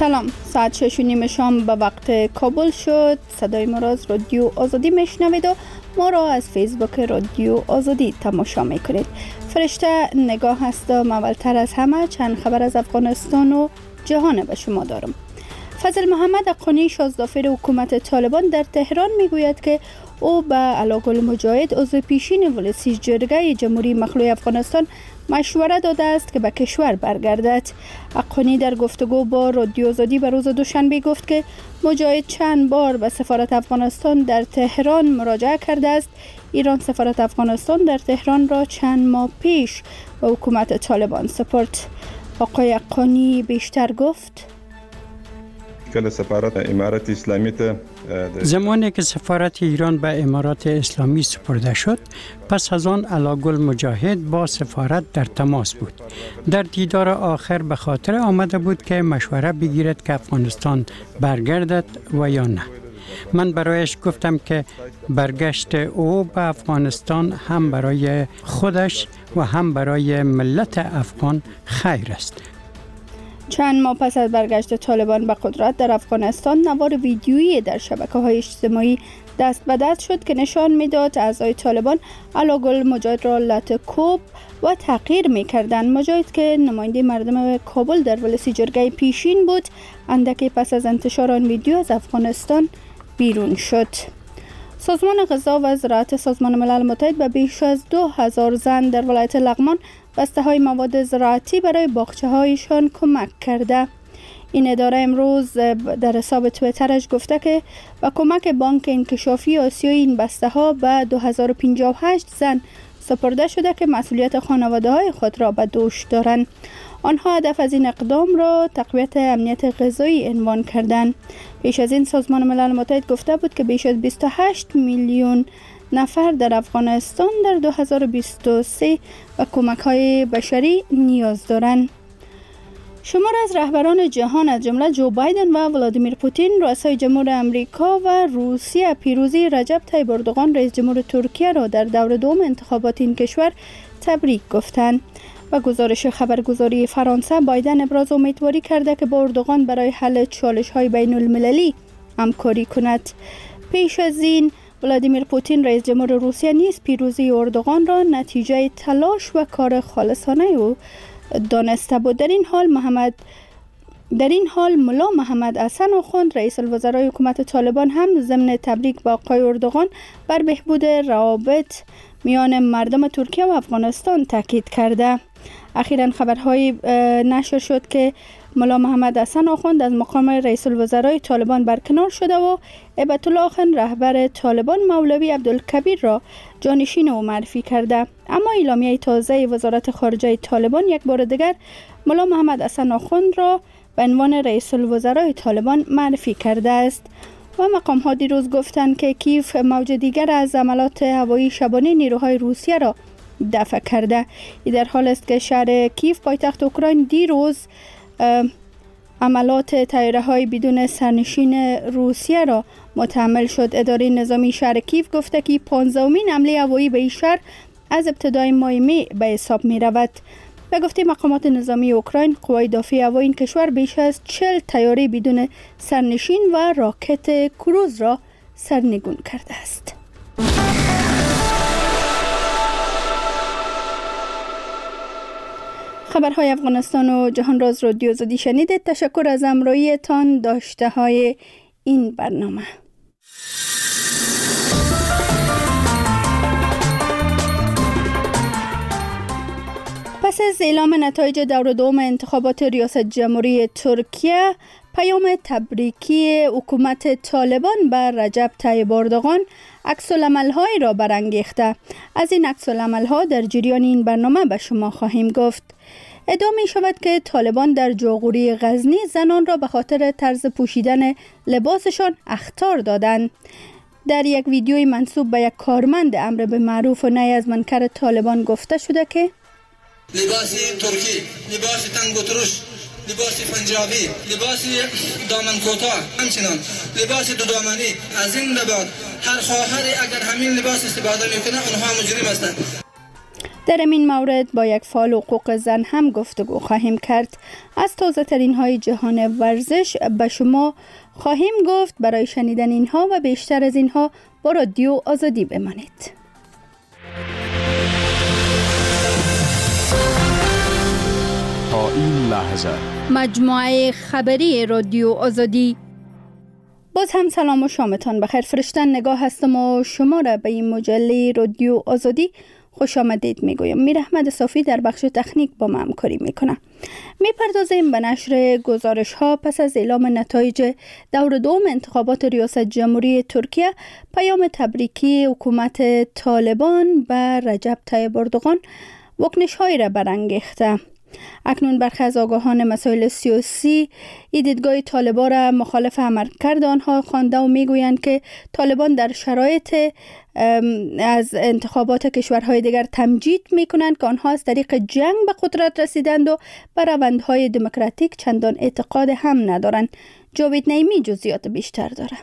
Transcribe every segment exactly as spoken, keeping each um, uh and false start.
سلام، ساعت شش و نیم شام به وقت کابل شد. صدای ما را از رادیو آزادی میشنوید و ما را از فیسبوک رادیو آزادی تماشا میکنید. فرشته نگاه هستم. اولتر از همه چند خبر از افغانستان و جهان به شما دارم. فضل محمد اقانی شازدافر حکومت طالبان در تهران میگوید که او به علاءگل مجاهد عضو پیشین ولسی جرگه جمهوری مخلوع افغانستان مشوره داده است که به کشور برگردد. اقانی در گفتگو با رادیو آزادی به روز دوشنبه گفت که مجاهد چند بار به سفارت افغانستان در تهران مراجعه کرده است. ایران سفارت افغانستان در تهران را چند ماه پیش به حکومت طالبان سپرد. آقای اقانی بیشتر گفت: کل سفارت امارات اسلامی ته زمانی که سفارت ایران به امارات اسلامی سپرده شد، پس از آن علاءگل مجاهد با سفارت در تماس بود. در دیدار آخر به خاطر آمده بود که مشوره بگیرد که افغانستان برگردد و یا نه. من برایش گفتم که برگشت او به افغانستان هم برای خودش و هم برای ملت افغان خیر است. چند ماه پس از برگشت طالبان به قدرت در افغانستان، نوار ویدیویی در شبکه‌های اجتماعی دست به دست شد که نشان می‌داد اعضای طالبان علاءگل مجاهد را لط‌وکوب و تحقیر می‌کردند. مجاهد که نماینده مردم کابل در ولسی جرگه پیشین بود، اندکی پس از انتشار آن ویدیو از افغانستان بیرون شد. سازمان غذا و زراعت سازمان ملل متحد به بیش از دو هزار زن در ولایت لغمان بسته‌های مواد زراعتی برای باغچه‌هایشان کمک کرده. این اداره امروز در حساب توییترش گفته که با کمک بانک انکشافی آسیایی این بسته‌ها به دو هزار و پنجاه و هشت زن سپرده شده که مسئولیت خانواده‌های خود را به دوش دارند. آنها هدف از این اقدام را تقویت امنیت غذایی عنوان کردند. پیش از این سازمان ملل متحد گفته بود که بیش از بیست و هشت میلیون نفر در افغانستان در دو هزار و بیست و سه به کمک‌های بشری نیاز دارند. شمار از رهبران جهان از جمله جو بایدن و ولادیمیر پوتین رؤسای جمهور امریکا و روسیه پیروزی رجب طیب اردوغان رئیس جمهور ترکیه را در دور دوم انتخابات این کشور تبریک گفتند. و گزارش خبرگزاری فرانسه، بایدن ابراز امیدواری کرده که با اردوغان برای حل چالش‌های بین‌المللی همکاری کند. پیش از این ولادیمیر پوتین رئیس جمهور روسیه نیز پیروزی اردوغان را نتیجه تلاش و کار خالصانه او دانسته بود. در این حال محمد در این حال ملا محمد حسن آخوند رئیس الوزرای حکومت طالبان هم ضمن تبریک با آقای اردوغان بر بهبود روابط میان مردم ترکیه و افغانستان تاکید کرده. اخیراً خبرهای نشر شد که ملا محمد حسن آخوند از مقام رئیس الوزرای طالبان برکنار شده و هیبت الله خان رهبر طالبان مولوی عبدالکبیر را جانشین او معرفی کرده. اما اعلامیه تازه وزارت خارجه طالبان یک بار دیگر ملا محمد حسن آخوند را به عنوان رئیس الوزرای طالبان معرفی کرده است. و مقام ها دیروز گفتند که کیف موج دیگر از حملات هوایی شبانه نیروهای روسیه را دفع کرده. این در حال است که شهر کیف پایتخت اوکراین دیروز عملات طیاره‌های بدون سرنشین روسیه را متحمل شد. اداره نظامی شهر کیف گفته که پانزدهمین حمله هوایی به این شهر از ابتدای ماه می به حساب می رود. به گفته مقامات نظامی اوکراین، قوای دفاعی هوایی این کشور بیش از چهل طیاره بدون سرنشین و راکت کروز را سرنگون کرده است. خبرهای افغانستان و جهان را از رادیو آزادی شنیدید. تشکر از همراهیتان. داشته های این برنامه: پس از اعلام نتایج دور دوم انتخابات ریاست جمهوری ترکیه، پیام تبریکی حکومت طالبان بر رجب طیب اردوغان عکس‌العمل‌هایی را برانگیخته. از این عکس‌العمل‌ها در جریان این برنامه به شما خواهیم گفت. ادعا می شود که طالبان در جاغوری غزنی زنان را به خاطر طرز پوشیدن لباسشان اخطار دادند. در یک ویدیوی منسوب به یک کارمند امر به معروف و نهی از منکر طالبان گفته شده که لباس ترکی، لباس تنگ و ترش، لباس پنجابی، لباس دامن کوتاه، همچنان لباس دو دامنی. از این به بعد هر خواهری اگر همین لباس استفاده میکنه اونها مجرم هستند. در این مورد با یک فعال حقوق زن هم گفتگو خواهیم کرد. از تازه ترین های جهان ورزش به شما خواهیم گفت. برای شنیدن اینها و بیشتر از اینها با رادیو آزادی بمانید. تا این لحظه مجموعه خبری رادیو آزادی. باز هم سلام و شامتان بخیر. فرشتن نگاه هستم و شما را به این مجله رادیو آزادی خوش آمدید میگویم. میر احمد صافی در بخش تکنیک با ما همکاری میکنه. میپردازیم به نشر گزارش ها. پس از اعلام نتایج دور دوم انتخابات ریاست جمهوری ترکیه، پیام تبریکی حکومت طالبان به رجب طیب اردوغان واکنش هایی را برانگیخته. اکنون برخی از آگاهان مسائل سیاسی این دیدگاه طالبان را مخالف عملکرد آنها خوانده و میگویند که طالبان در شرایط از انتخابات کشورهای دیگر تمجید میکنند که آنها از طریق جنگ به قدرت رسیدند و به روندهای دموکراتیک چندان اعتقاد هم ندارند. جاوید نعیمی جزئیات بیشتر داره.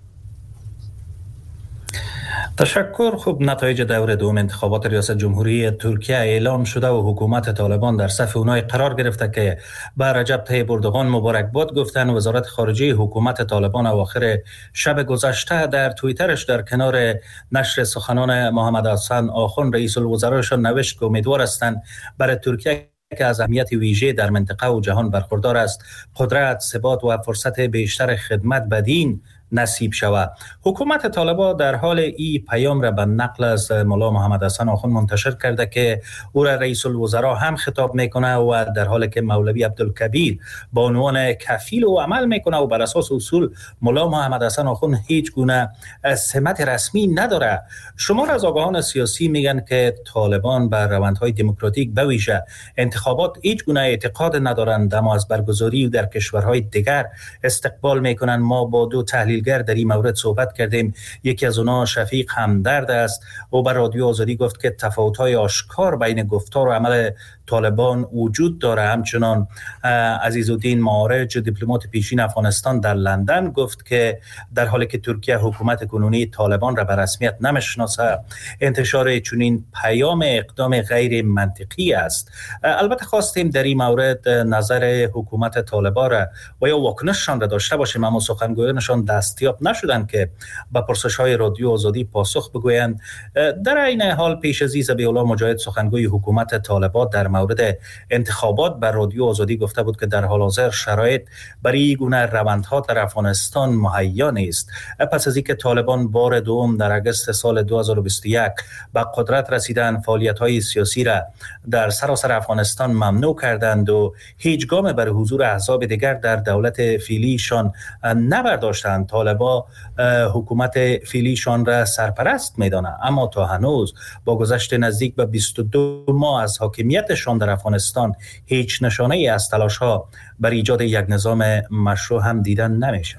تشکر. خوب، نتایج دور دوم انتخابات ریاست جمهوری ترکیه اعلام شده و حکومت طالبان در صف اونای قرار گرفته که به رجب طیب اردوغان مبارکباد گفتن. وزارت خارجه حکومت طالبان اواخر شب گذشته در توییترش در کنار نشر سخنان محمد حسن آخوند رئیس الوزرایشان نوشت که امیدوار هستند برای ترکیه که از اهمیت ویژه در منطقه و جهان برخوردار است، قدرت، ثبات و فرصت بیشتر خدمت به دین نصیب شود. حکومت طالبان در حال این پیام را به نقل از مولا محمد حسن آخوند منتشر کرده که او را رئیس الوزراء هم خطاب میکنه و در حالی که مولوی عبدالکبیر با عنوان کفیل و عمل میکنه و بر اساس اصول مولا محمد حسن آخوند هیچ گونه سمت رسمی نداره. شمار از آگاهان سیاسی میگن که طالبان بر روندهای دموکراتیک به ویژه انتخابات هیچ گونه اعتقاد ندارند، اما از برگزاری در کشورهای دیگر استقبال میکنن. ما با دو تحلیل در این مورد صحبت کردیم. یکی از اونا شفیق همدرد است و بر رادیو آزادی گفت که تفاوت‌های آشکار بین گفتار و عمل طالبان وجود داره. همچنان عزیزالدین معارج، دیپلمات پیشین افغانستان در لندن، گفت که در حالی که ترکیه حکومت کنونی طالبان را به رسمیت نمیشناسه، انتشار چنین پیام اقدام غیر منطقی است. البته خواستیم در این مورد نظر حکومت طالبان را و یا واکنششان را داشته باشیم، اما سخنگویانشان دستیاب نشدند که به پرسش‌های رادیو آزادی پاسخ بگویند. در این حال پیش از این ذبیح الله مجاهد، سخنگوی حکومت طالبان، در مورد انتخابات بر رادیو آزادی گفته بود که در حال حاضر شرایط برای این گونه روندها در افغانستان مهیا نیست. پس از اینکه طالبان بار دوم در اگست سال دو هزار و بیست و یک به قدرت رسیدند، فعالیت‌های سیاسی را در سراسر افغانستان ممنوع کردند و هیچ گام برای حضور احزاب دیگر در دولت فعلیشان نبرداشتند. طالبان حکومت فعلیشان را سرپرست می‌دانند، اما تا هنوز با گذشت نزدیک به بیست و دو ماه از حاکمیتشان در افغانستان هیچ نشانه‌ای از تلاش‌ها بر ایجاد یک نظام مشروع هم دیدن نمیشه.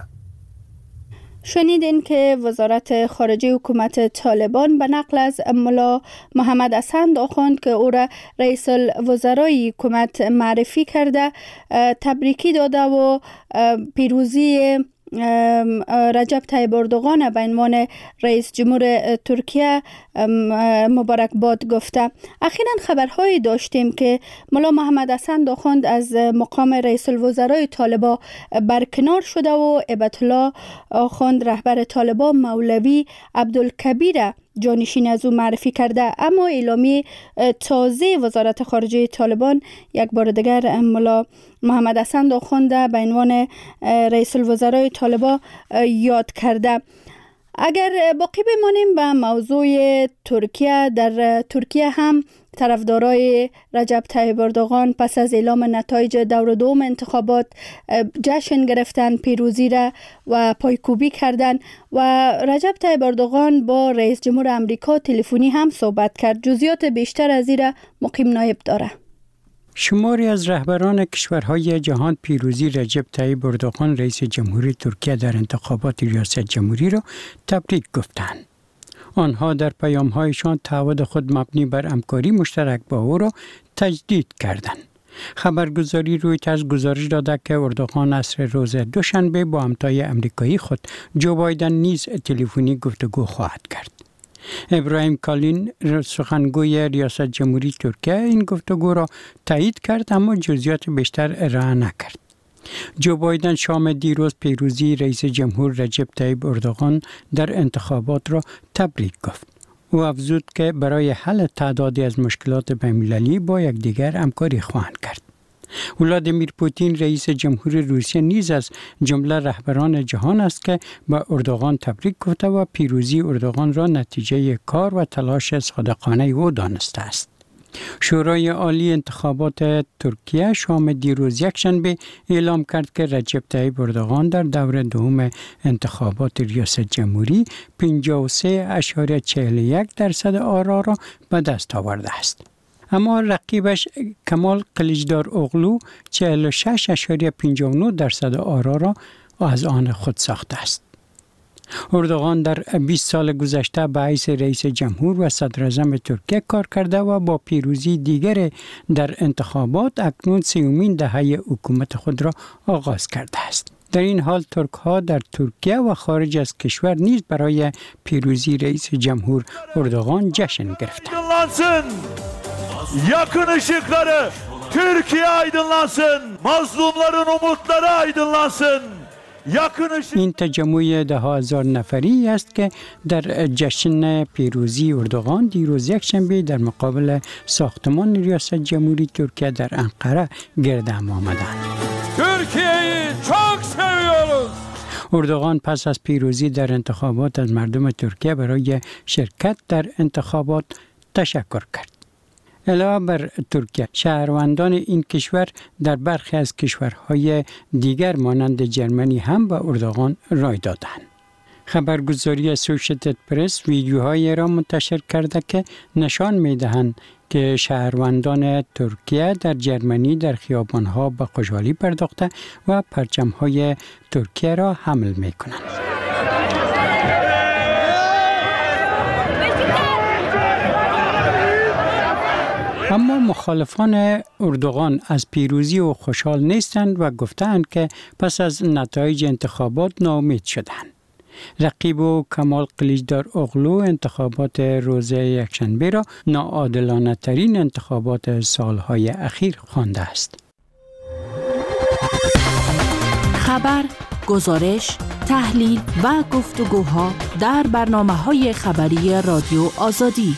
شنیدین که وزارت خارجه حکومت طالبان به نقل از مولا محمد حسن آخوند که او را رئیس الوزرای حکومت معرفی کرده، تبریکی داده و پیروزی رجب طیب اردوغان به عنوان رئیس جمهور ترکیه مبارکباد گفته. اخیراً خبرهایی داشتیم که مولا محمد حسن آخوند از مقام رئیس الوزرای طالبان برکنار شده و هیبت الله آخوند رهبر طالبان مولوی عبدالکبیر جانشین از او معرفی کرده. اما اعلامیه تازه وزارت خارجه طالبان یک بار دیگر مولا محمد حسن آخوند به عنوان رئیس الوزرای طالبان یاد کرده. اگر باقی بمانیم به موضوع ترکیه، در ترکیه هم طرفدارای رجب طیب اردوغان پس از اعلام نتایج دور دوم انتخابات جشن گرفتن، پیروزی را و پایکوبی کردند و رجب طیب اردوغان با رئیس جمهور امریکا تلفنی هم صحبت کرد. جزئیات بیشتر از این را مقیم نایب داره. شماری از رهبران کشورهای جهان پیروزی رجب طیب اردوغان رئیس جمهوری ترکیه در انتخابات ریاست جمهوری را تبریک گفتند. آنها در پیام‌هایشان تعهد خود مبنی بر همکاری مشترک با او را تجدید کردند. خبرگزاری رویترز گزارش داده که اردوغان عصر روز دوشنبه با همتای امریکایی خود جو بایدن نیز تلفنی گفتگو خواهد کرد. ابراهیم کالین سخنگوی ریاست جمهوری ترکیه این گفتگو را تایید کرد اما جزئیات بیشتر ارائه نکرد. جو بایدن شام دیروز پیروزی رئیس جمهور رجب طیب اردوغان در انتخابات را تبریک گفت. او افزود که برای حل تعدادی از مشکلات بین‌المللی با یکدیگر همکاری خواهند کرد. ولادیمیر پوتین رئیس جمهور روسیه نیز از جمله رهبران جهان است که با اردوغان تبریک گفته و پیروزی اردوغان را نتیجه کار و تلاش صادقانه او دانسته است. شورای عالی انتخابات ترکیه شام دیروز یکشنبه اعلام کرد که رجب طیب اردوغان در دور دوم انتخابات ریاست جمهوری پنجاه و سه اشاریه چهل و یک درصد آرا را به دست آورده است. اما رقیبش کمال قلیچدار اوغلو چهل و شش اشاریه پنجاه و نه درصد آرا را از آن خود ساخته است. اردوغان در بیست سال گذشته به حیث رئیس جمهور و صدر اعظم ترکیه کار کرده و با پیروزی دیگر در انتخابات اکنون سیومین دهه حکومت خود را آغاز کرده است. در این حال ترک ها در ترکیه و خارج از کشور نیز برای پیروزی رئیس جمهور اردوغان جشن گرفتند. Yakın ışıkları Türkiye aydınlansın. Mazlumların umutları aydınlansın. این تجمع ده هزار نفری است که در جشن پیروزی اردوغان دیروز یکشنبه در مقابل ساختمان ریاست جمهوری ترکیه در انقره گرد هم آمدند. Türkiye'yi çok seviyoruz. اردوغان پس از پیروزی در انتخابات از مردم ترکیه برای شرکت در انتخابات تشکر کرد. علاوه بر ترکیه، شهروندان این کشور در برخی از کشورهای دیگر مانند جرمنی هم به اردوغان رای دادند. خبرگزاری اسوسییتد پرس ویدیوهایی را منتشر کرده که نشان می‌دهند که شهروندان ترکیه در جرمنی در خیابان‌ها به خوشحالی پرداخته و پرچم‌های ترکیه را حمل می‌کنند. اما مخالفان اردوغان از پیروزی او خوشحال نیستند و گفتند که پس از نتایج انتخابات ناامید شدند. رقیب او کمال قلیچدار اوغلو انتخابات روز یکشنبه را ناعادلانه ترین انتخابات سالهای اخیر خوانده است. خبر، گزارش، تحلیل و گفتگوها در برنامه‌های خبری رادیو آزادی.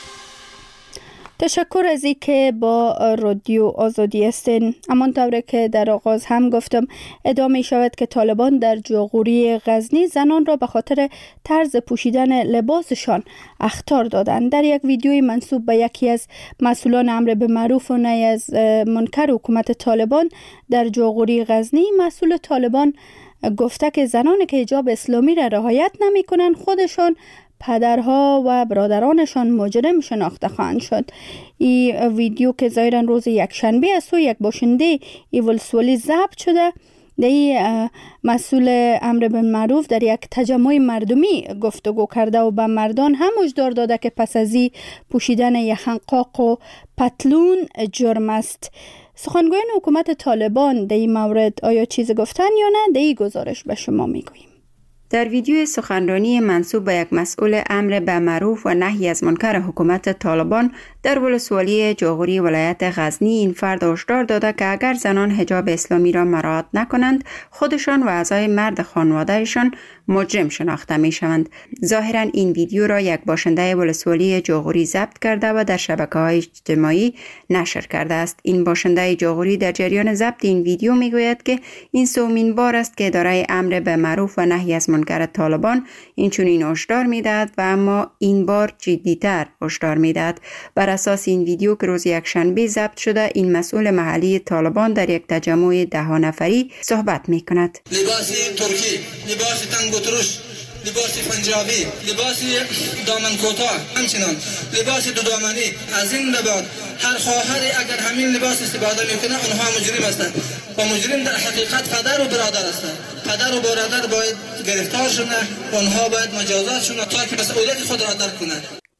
تشکر از این که با رادیو آزادی هستین. همانطور که در آغاز هم گفتم ادامه شود که طالبان در جاغوری غزنی زنان را به خاطر طرز پوشیدن لباسشان اخطار دادند. در یک ویدیوی منسوب به یکی از مسئولان امر به معروف و نهی از منکر حکومت طالبان در جاغوری غزنی، مسئول طالبان گفته که زنانی که حجاب اسلامی را رعایت نمی کنند خودشان، پدرها و برادرانشان مجرم شناخته خواهند شد. این ویدیو که ظاهرا روز یکشنبه از سوی یک باشنده ولسوالی ضبط شده، در مسئول امر بالمعروف در یک تجمع مردمی گفتگو کرده و به مردان هم هشدار داده که پس از این پوشیدن یخنقاق و پتلون جرم است. سخنگویان حکومت طالبان در این مورد آیا چیز گفتن یا نه؟ در این گزارش به شما میگوییم. در ویدیو سخنرانی منسوب به یک مسئول امر به معروف و نهی از منکر حکومت طالبان در ولسوالی جاغوری ولایت غزنی این فرد هشدار داده که اگر زنان حجاب اسلامی را مراعات نکنند خودشان و اعضای مرد خانوادهشان مجرم شناخته می شوند. ظاهرا این ویدیو را یک باشنده ولسوالی جاغوری ضبط کرده و در شبکه‌های اجتماعی نشر کرده است. این باشنده جاغوری در جریان ضبط این ویدیو می گوید که این سومین بار است که اداره امر به معروف و نهی از منکر طالبان این چنین هشدار می دهد و اما این بار جدی‌تر هشدار می دهد. بر اساس این ویدیو که روز یکشنبه ضبط شده، این مسئول محلی طالبان در یک تجمع ده نفری صحبت می کند. لباس ترکی، لباس تنگ و ترش، لباس پنجابی، لباس دامن کوتاه، همچنان لباس دو دامنی. از این به بعد هر خواهری اگر همین لباس استفاده میکنه اونها مجرم هستند و مجرم در حقیقت پدر و برادر هستند. پدر و برادر باید گرفتار شونه، اونها باید مجازات شونه تا که مسئولیت خود را درک کنند.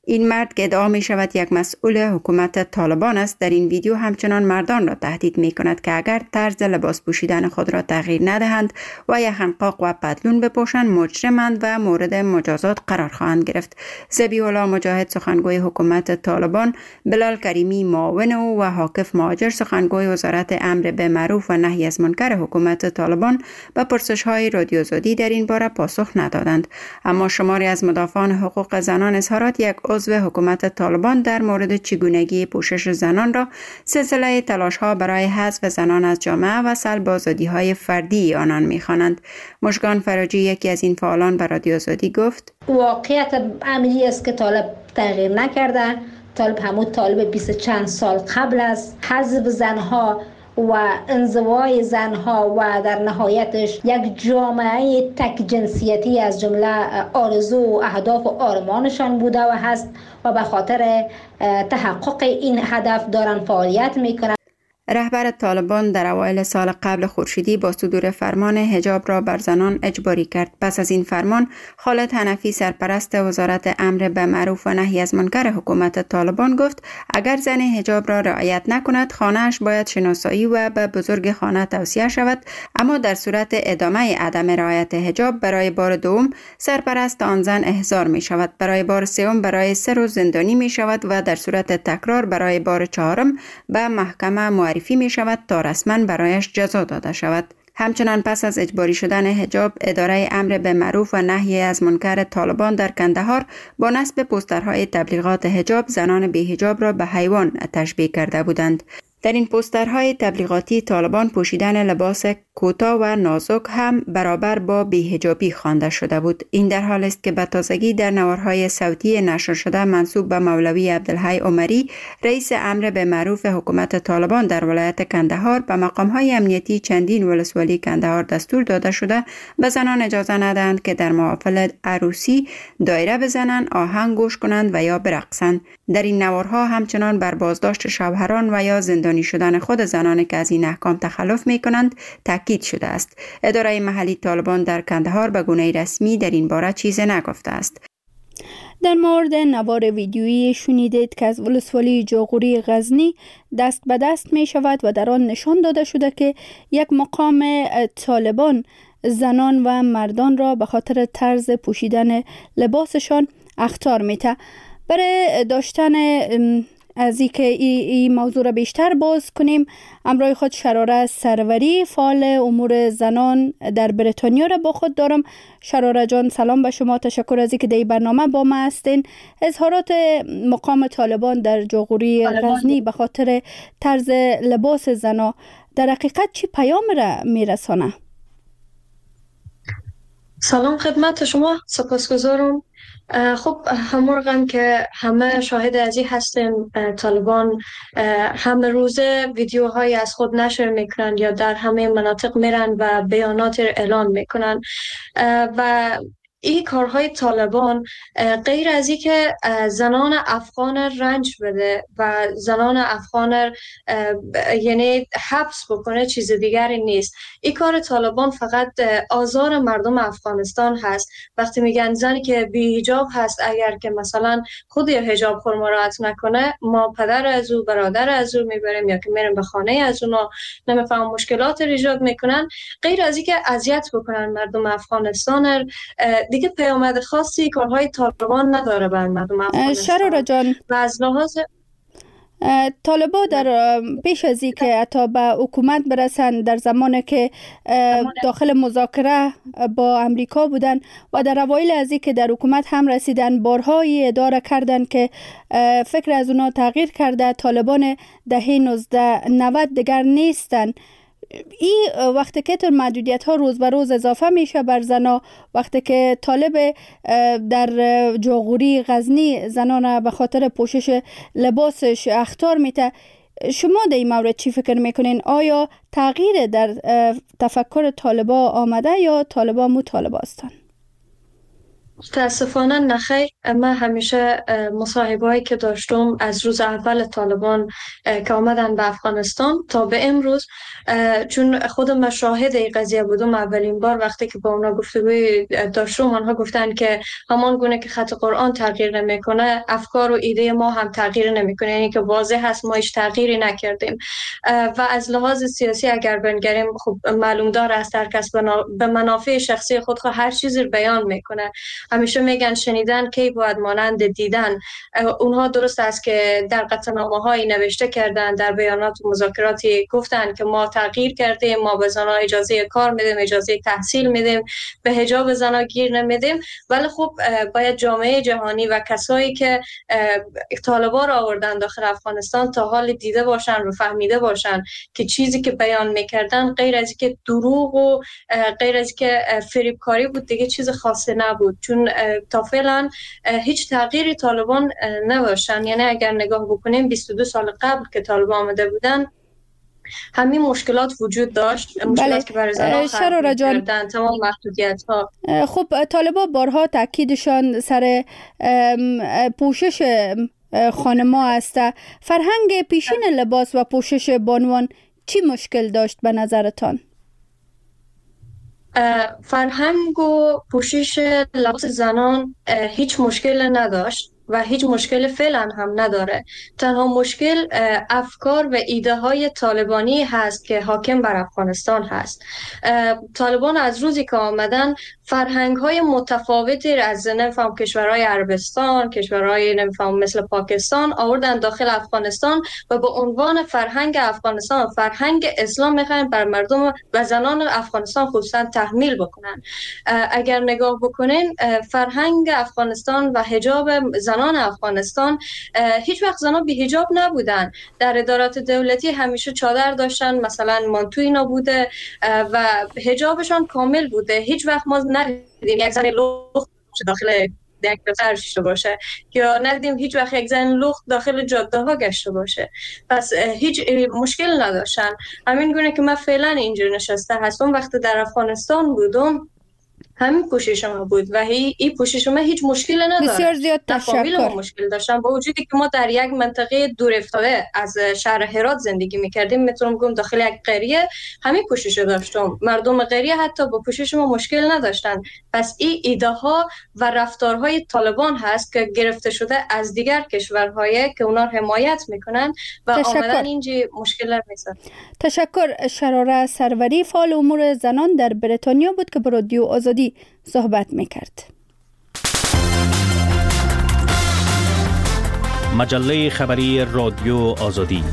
این مرد که ادعا می شود یک مسئول حکومت طالبان است در این ویدیو همچنان مردان را تهدید می کند که اگر طرز لباس پوشیدن خود را تغییر ندهند و یک خنقاق و پتلون بپوشند مجرمند و مورد مجازات قرار خواهند گرفت. ذبیح الله مجاهد سخنگوی حکومت طالبان، بلال کریمی معاون او و حاکف مهاجر سخنگوی وزارت امر به معروف و نهی از منکر حکومت طالبان به پرسش‌های رادیو آزادی در این باره پاسخ ندادند. اما شماری از مدافعان حقوق زنان اظهارات یک عضو حکومت طالبان در مورد چگونگی پوشش زنان را سلسله تلاش‌ها برای حذف زنان از جامعه و سلب آزادی‌های فردی آنان می‌خوانند. مژگان فراجی یکی از این فعالان به رادیو آزادی گفت: واقعیت عملی است که طالب تغییر نکرده. طالب همون طالب بیست چند سال قبل از حذف زنها و انزوای زنها و در نهایتش یک جامعه تک جنسیتی از جمله آرزو و اهداف و آرمانشان بوده و هست و به خاطر تحقق این هدف دارن فعالیت میکنن. رهبر طالبان در اوایل سال قبل خورشیدی با صدور فرمان حجاب را بر زنان اجباری کرد. پس از این فرمان، خالد حنفی سرپرست وزارت امر به معروف و نهی از منکر حکومت طالبان گفت اگر زن حجاب را رعایت نکند خانه‌اش باید شناسایی و به بزرگ خانه توصیه شود، اما در صورت ادامه عدم رعایت حجاب برای بار دوم سرپرست آن زن احضار می شود، برای بار سوم برای سه روز زندانی می شود و در صورت تکرار برای بار چهارم به محکمه معرفی می شود تا رسما برایش جزا داده شود. همچنان پس از اجباری شدن حجاب، اداره امر به معروف و نهی از منکر طالبان در کندهار با نصب پوسترهای تبلیغات حجاب زنان بی حجاب را به حیوان تشبیه کرده بودند. در این پوسترهای تبلیغاتی طالبان پوشیدن لباس کوتاه و نازک هم برابر با بی‌حجابی خوانده شده بود. این در حال است که به تازگی در نوارهای صوتی نشر شده منسوب به مولوی عبدالحی عمری، رئیس امر به معروف حکومت طالبان در ولایت کندهار، به مقامهای امنیتی چندین ولسوالی کندهار دستور داده شده به زنان اجازه ندهند که در محافل عروسی دایره بزنند، آهنگ گوش کنند و یا برقصند. در این نوارها همچنان بر بازداشت شوهران و یا زندانی شدن خود زنان که از این احکام تخلف می کنند تاکید شده است. اداره محلی طالبان در کندهار به گونه رسمی در این باره چیزی نگفته است. در مورد نوار ویدیویی شنیدید که از ولسوالی جاغوری غزنی دست به دست می شود و در آن نشان داده شده که یک مقام طالبان زنان و مردان را به خاطر طرز پوشیدن لباسشان اخطار میده. برای داشتن از اینکه این ای موضوع را بیشتر باز کنیم، همراه خود شراره سروری، فعال امور زنان در بریتانیا را با خود دارم. شراره جان سلام به شما، تشکر از اینکه در این برنامه با ما هستین. اظهارات مقام طالبان در جاغوری غزنی به خاطر طرز لباس زنا در حقیقت چی پیام را میرسانه؟ سلام خدمت شما، سپاسگزارم. خب همونقدر که همه شاهد از این هستیم، طالبان همه روزه ویدیوهایی از خود نشر میکنن یا در همه مناطق میرن و بیانات اعلان میکنن و این کارهای طالبان غیر از این که زنان افغان رنج بده و زنان افغان یعنی حبس بکنه چیز دیگری نیست. این کار طالبان فقط آزار مردم افغانستان هست. وقتی میگن زنی که بی حجاب هست اگر که مثلا خود یا حجاب خور مراعات نکنه ما پدر از او برادر از او میبریم یا که میریم به خانه از اونا، نمیفهم مشکلات ایجاد میکنن. غیر از این که اذیت بکنن مردم افغانستان، دیگه پیامد خاصی کارهای طالبان نداره بر مردم افغانستان. شراره جان، و از لحاظ طالبان در پیش از این که حتی به حکومت برسن، در زمانی که داخل مذاکره با امریکا بودن و در اوایل از این که در حکومت هم رسیدن، بارهای اداره کردن که فکر از اونا تغییر کرده. طالبان دهه نوزده نود دیگر نیستن. این وقتی که محدودیت ها روز به روز اضافه میشه بر زنا، وقتی که طالب در جاغوری غزنی زنان به خاطر پوشش لباسش اخطار میده، شما در این مورد چی فکر میکنین؟ آیا تغییر در تفکر طالبا آمده یا طالبا مطالبه هستند؟ متاسفانه نخیر. من همیشه مصاحبه هایی که داشتم از روز اول طالبان که آمدن به افغانستان تا به امروز، چون خودم شاهد این قضیه بودم، اولین بار وقتی که با اونا گفتگوی داشتم آنها گفتن که همان گونه که خط قرآن تغییر نمیکنه افکار و ایده ما هم تغییر نمیکنه، یعنی که واضح هست ما هیچ تغییری نکردیم. و از لحاظ سیاسی اگر بنگریم خب معلوم دار است هر کس به منافع شخصی خود خود هر چیزی بیان میکنه. همیشه میگن شنیدن کی باید مانند دیدن. اونها درست است که در قطعنامه‌هایی نوشته کردن، در بیانات و مذاکراتی گفتن که ما تغییر کردیم، ما به زنها اجازه کار میدیم، اجازه تحصیل میدیم، به حجاب زنها گیر نمیدیم. ولی خب باید جامعه جهانی و کسایی که طالبان را آوردن داخل افغانستان تا حال دیده باشن و فهمیده باشن که چیزی که بیان میکردن غیر از که دروغ و غیر از که فریبکاری بود، دیگه چیز خاصی نبود. چون تا فعلا هیچ تغییری طالبان نداشتن. یعنی اگر نگاه بکنیم بیست و دو سال قبل که طالبان آمده بودن همین مشکلات وجود داشت، مشکلات بله. که برای زنان خلق کردن، تمام محدودیت ها. خب طالبان بارها تاکیدشان سر پوشش خانما است. فرهنگ پیشین لباس و پوشش بانوان چی مشکل داشت به نظرتان؟ فرهنگ و پوشش لباس زنان هیچ مشکل نداشت و هیچ مشکل فعلا هم نداره. تنها مشکل افکار و ایده های طالبانی هست که حاکم بر افغانستان هست. طالبان از روزی که آمدن فرهنگ های متفاوتی از نمیفهم کشورهای عربستان، کشورهای نمیفهم مثل پاکستان آوردن داخل افغانستان و به عنوان فرهنگ افغانستان، فرهنگ اسلام میخواین بر مردم و زنان افغانستان خصوصا تحمیل بکنن. اگر نگاه بکنین فرهنگ افغانستان و حجاب زنان افغانستان، هیچ وقت زنان بی حجاب نبودن. در ادارات دولتی همیشه چادر داشتن، مثلا مانتوی نبوده و حجابشان کامل بوده. هیچ وقت ما ندیدیم یک زن لخت داخل یک دفتر شده باشه یا ندیدیم هیچ وقت یک زن لخت داخل جاده ها گشته باشه. پس هیچ مشکل نداشتن. همین گونه که من فعلا اینجا نشسته هستم، وقتی در افغانستان بودم همین پوشش ما بود و هی این پوشش ما هیچ مشکل نداره. بسیار زیاد تشکر. ما مشکل داشتن با وجودی که ما در یک منطقه دور افتاده از شهر هرات زندگی میکردیم. میتونم بگم داخل یک قریه همین پوشش داشتم. مردم قریه حتی با پوشش ما مشکل نداشتن. پس این ایده ها و رفتارهای طالبان هست که گرفته شده از دیگر کشورهای که اونا حمایت میکنن و آمدن اینجا مشکل میسازن. تشکر. شراره سروری فعال امور زنان در بریتانیا بود که با رادیو آزادی صحبت میکرد. مجله خبری رادیو آزادی.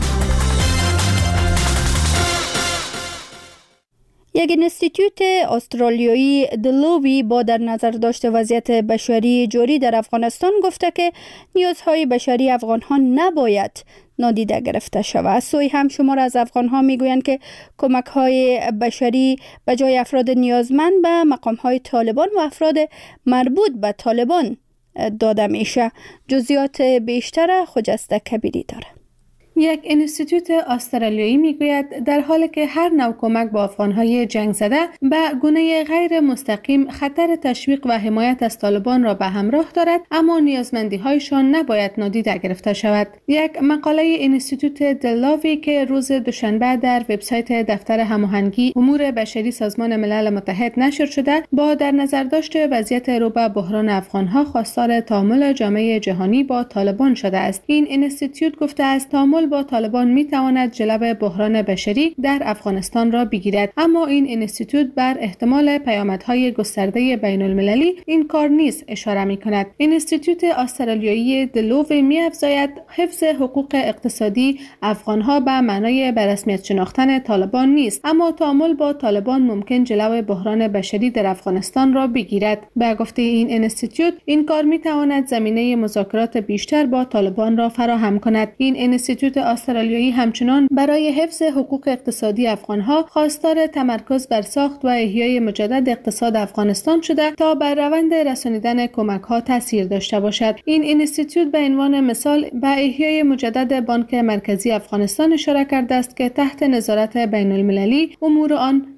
یک اینستیتوت استرالیایی دلووی با در نظر داشته وضعیت بشری جاری در افغانستان گفته که نیازهای بشری افغان‌ها نباید نادیده گرفته شود. سوی هم شمار از افغان‌ها میگویند که کمک‌های بشری به جای افراد نیازمند به مقام‌های طالبان و افراد مربوط به طالبان داده میشه. جزئیات بیشتر خجسته کبیری داره. یک اینستیتوت استرالیایی میگوید در حالی که هر نوع کمک با افغانهای جنگ زده به گونه غیر مستقیم خطر تشویق و حمایت از طالبان را به همراه دارد، اما نیازمندی هایشان نباید نادیده گرفته شود. یک مقاله اینستیتوت دلاوی که روز دوشنبه در وبسایت دفتر هماهنگی امور بشری سازمان ملل متحد نشر شده با در نظر داشته وضعیت رو به بحران افغانها خواستار تعامل جامعه جهانی با طالبان شده است. این اینستیتوت گفته است تعامل با طالبان می تواند جلب بحران بشری در افغانستان را بگیرد، اما این اینستیتوت بر احتمال پیامدهای گسترده بین المللی این کار نیز اشاره می کند. اینستیتوت استرالیایی دلوو می افزاید حفظ حقوق اقتصادی افغانها به معنای به رسمیت شناختن طالبان نیست، اما تعامل با طالبان ممکن جلب بحران بشری در افغانستان را بگیرد. به گفته این اینستیتوت این کار می تواند زمینه مذاکرات بیشتر با طالبان را فراهم کند. این اینستیتوت استرالیایی همچنان برای حفظ حقوق اقتصادی افغانها خواستار تمرکز بر ساخت و احیای مجدد اقتصاد افغانستان شده تا بر روند رسانیدن کمک‌ها تاثیر داشته باشد. این اینستیتوت به عنوان مثال به احیای مجدد بانک مرکزی افغانستان اشاره کرده است که تحت نظارت بین المللی امور آن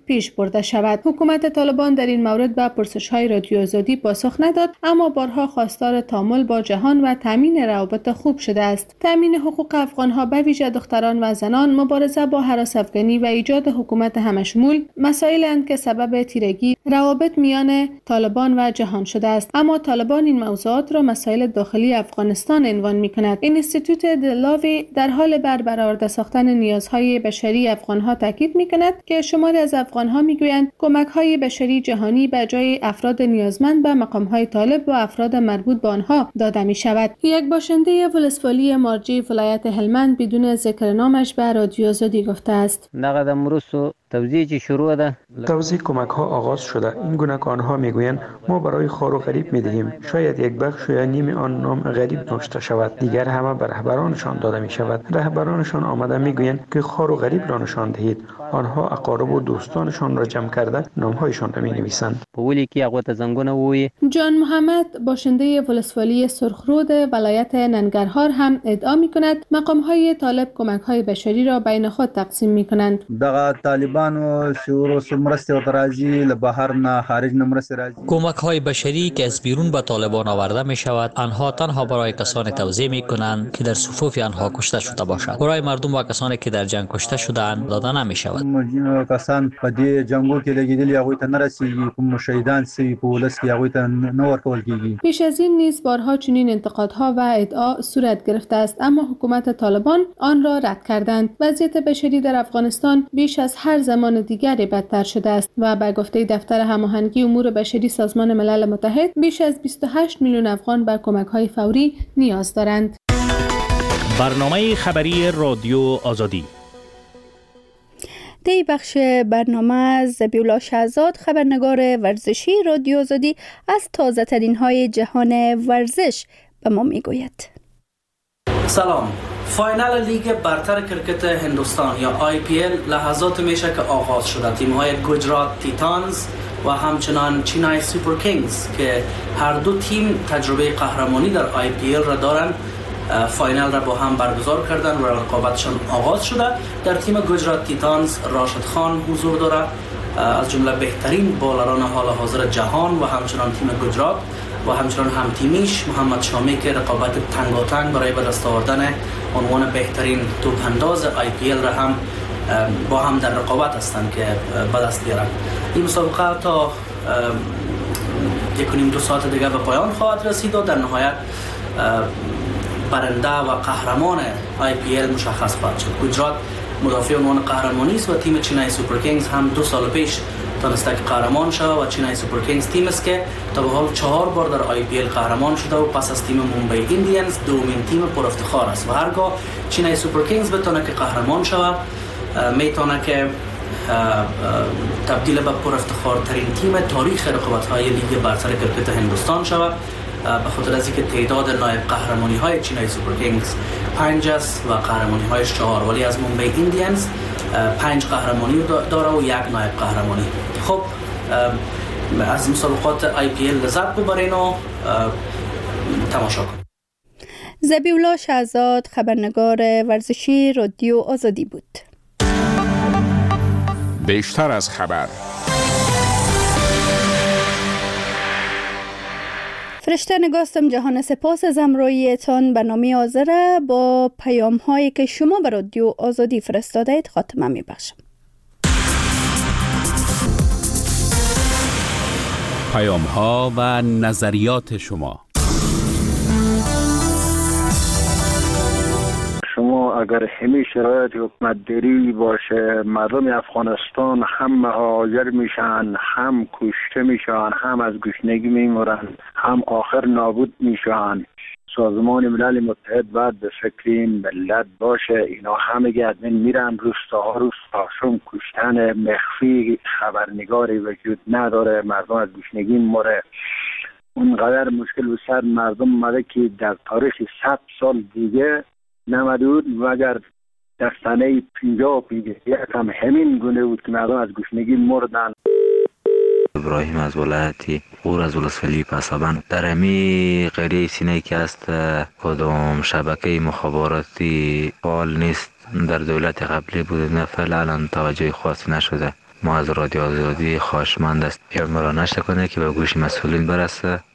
پیش برده شود. حکومت طالبان در این مورد به پرسش‌های رادیو آزادی پاسخ نداد، اما بارها خواستار تعامل با جهان و تامین روابط خوب شده است. تامین حقوق افغان‌ها به ویژه دختران و زنان، مبارزه با هراس افغانی و ایجاد حکومت همشمول مسائل‌اند که سبب تیرگی روابط میان طالبان و جهان شده است. اما طالبان این موضوعات را مسائل داخلی افغانستان عنوان می‌کند. اینستیتوت دلاوی در حال برآورده ساختن نیازهای بشری افغان‌ها تاکید می‌کند که شماری از افغان‌ها می‌گویند کمک‌های بشری جهانی به جای افراد نیازمند به مقام‌های طالب و افراد مربوط به آنها داده می‌شود. یک باشنده ولسوالی مارجی ولایت هلمند بدون ذکر نامش به رادیو آزادی گفته است: نقد امروز توزیع چی شروع ده؟ توزیع کمک ها آغاز شده. این گونه که آنها میگویند ما برای خار و غریب میدهیم، شاید یک بخش یا نیم آن نام غریب نوشته شود، دیگر همه به رهبرانشان داده می شود. رهبرانشان آمده میگویند که خار و غریب را نشان دهید. آنها اقارب و دوستانشان را جمع کرده نامهایشان را می نویسند. پولی کی اقوات زنگونه وی جان محمد باشنده ولسوالی سرخرود ولایت ننگرهار هم ادعا می کند مقام های طالب کمک های بشری را بین خود تقسیم می کنند. دغه طالبانو شروع سمرسته و ترازی لبهر نه خارج نمرسته راځي. کمک های بشری که از بیرون به طالبان آورده می شود آنها تنها برای کسانی توزیع می کنند که در صفوف آنها کشته شده باشند. برای مردم و کسانی که در جنگ کشته شده‌اند داده نمی شود. مجنون کسان په دې جنگو کې لګیدلي هغه ته نرسیږي، کوم شهیدان سوي په ولس کې هغه ته نه ورکول کیږي. پیش از این نیز بارها چنین انتقادها و ادعا صورت گرفته است، اما حکومت طالبان آن را رد کردند. وضعیت بشری در افغانستان بیش از هر زمان دیگری بدتر شده است و به گفته دفتر هماهنگی امور بشری سازمان ملل متحد بیش از بیست و هشت میلیون افغان به کمک‌های فوری نیاز دارند. برنامه خبری رادیو آزادی. دی بخش برنامه زبیولا شهزاد خبرنگار ورزشی رادیو آزادی از تازه ترین های جهان ورزش به ما می گوید. سلام. فاینال لیگ برتر کرکت هندوستان یا آی پی ال لحظات میشه که آغاز شده. تیم های گجرات تیتانز و همچنان چینای سوپر کینگز که هر دو تیم تجربه قهرمانی در آی پی ال را دارند فاینال را با هم برگزار کردن و رقابتشان آغاز شده. در تیم گجرات تیتانز راشد خان حضور داره، از جمله بهترین بالران حال حاضر جهان و همچنان تیم گجرات و همچنان هم تیمیش محمد شامی که رقابت تنگاتنگ برای به دست آوردن عنوان بهترین توپ انداز آی پی ال را هم با هم در رقابت هستند که به دست بیارن. این مسابقه تا یک و نیم دو ساعت دیگه به پایان خواهد رسید و در نهایت برنده و قهرمان آی پی ال مشخص خواهد شد. گجرات مدافع عنوان قهرمانی است و تیم چینای سوپر کینگز هم دو سال پیش تونسته که قهرمان شد و چینای سوپر کینگز تیم است که تا به حال چهار بار در آی پی ال قهرمان شده و پس از تیم مومبای ایندیانز دومین تیم پر افتخار است و هرگاه چینای سوپر کینگز بتونه که قهرمان شود میتونه که تبدیل به پر افتخار ترین تیم تاریخ رقابت های لیگ برتر کرکت هندوستان شود، به خاطر از اینکه تعداد نایب قهرمانی های چینای سوپر کینگز پنج است و قهرمانی هایش چهار، ولی از مومبای ایندیانز پنج قهرمانی داره و یک نایب قهرمانی. خب از مسابقات آی پی ال لذت ببرین و تماشا کنید. زبیولا شهزاد خبرنگار ورزشی رادیو آزادی بود. بیشتر از خبر. فرشته نگاستم جهان سپاس از همراهیتان. برنامه حاضره با پیام هایی که شما به رادیو آزادی فرستاده اید خاتمه می بخشم. پیام ها و نظریات شما. شما اگر همین شرایط حکومت داری باشه مردم افغانستان هم مهاجر میشن، هم کشته میشن، هم از گشنگی میمرن، هم آخر نابود میشن. سازمان ملل متحد باید به فکر این ملت باشه. اینا همه گردن میرن روستاها روستاشون کشتن مخفی، خبرنگاری وجود نداره، مردم از گشنگی مره. اونقدر مشکل و سر مردم مده که در تاریخ صد سال دیگه نمدود و اگر در سنه پینجاه و پینجاه یک هم همین گونه بود که مردم از گشنگی مردن. ابراهیم از ولایتی غور از ولسوالی پسابند. در همی قریه سینه که است کدام شبکه مخابراتی فعال نیست. در دولت قبلی بود نه فعلا الان توجه خاصی نشده. ما از رادیو آزادی خواهشمند است پیام را نشر کنه که به گوش مسئولین برسه